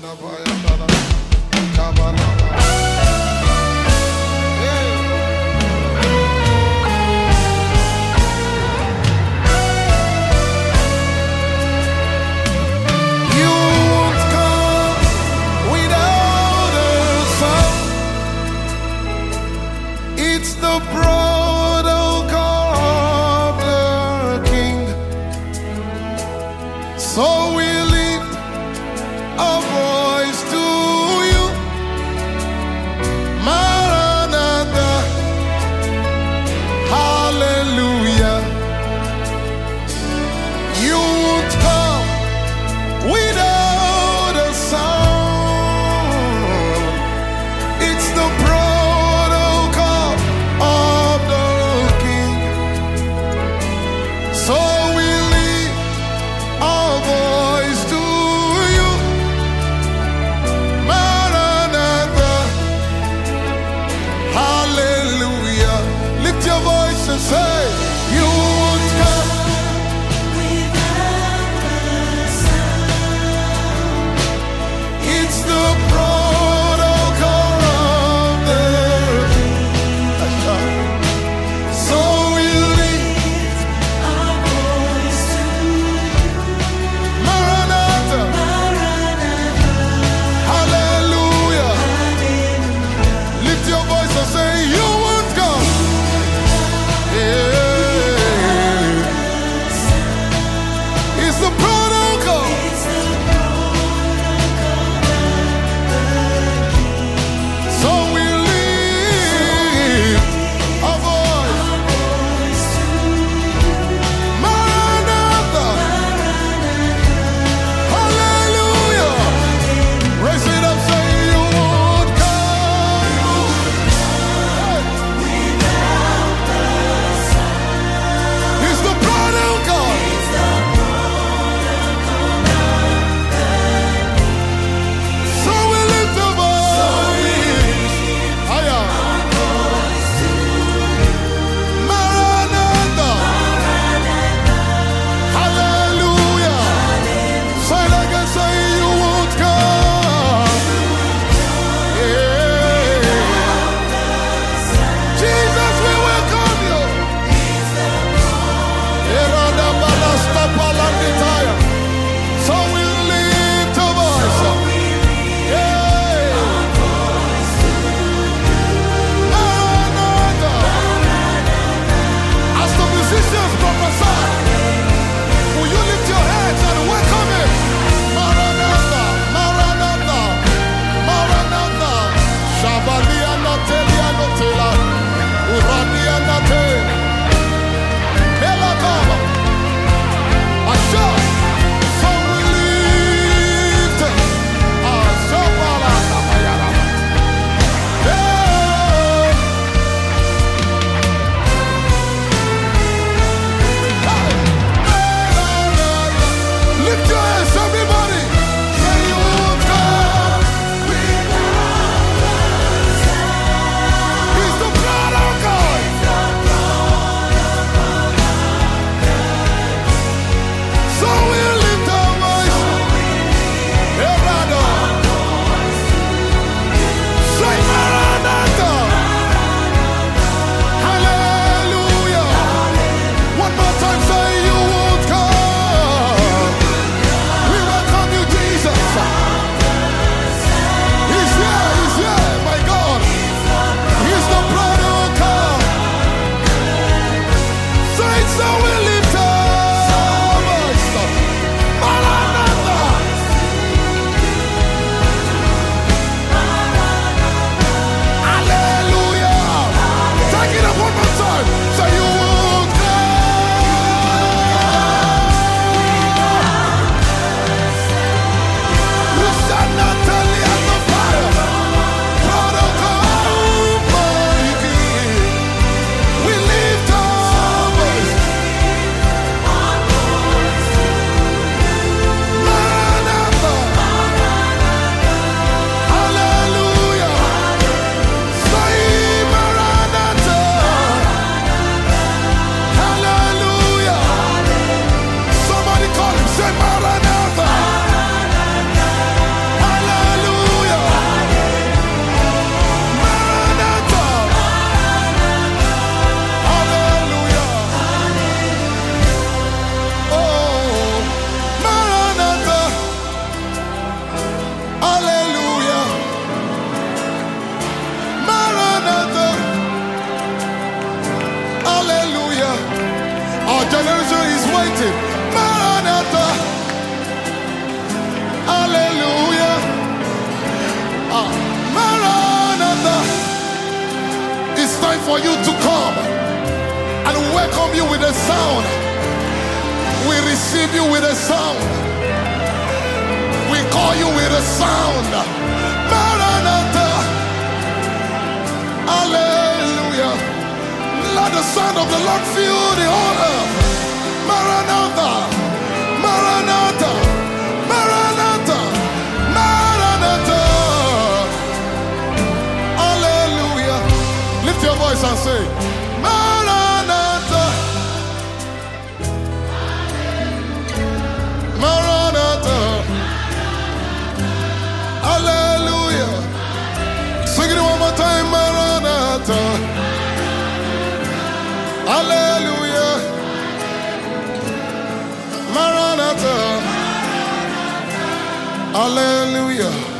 So we lift our voice to you, Maranatha, hallelujah. You won't come without a sound. It's the protocol of the King. So we lift our voice to you, receive you with a sound. We call you with a sound. Maranatha. Hallelujah. Let the sound of the Lord fill the whole earth. Maranatha. Maranatha. Maranatha. Maranatha. Hallelujah. Lift your voice and say, Maranatha. Maranatha. Hallelujah. Sing it one more time. Maranatha. Hallelujah. Maranatha. Hallelujah.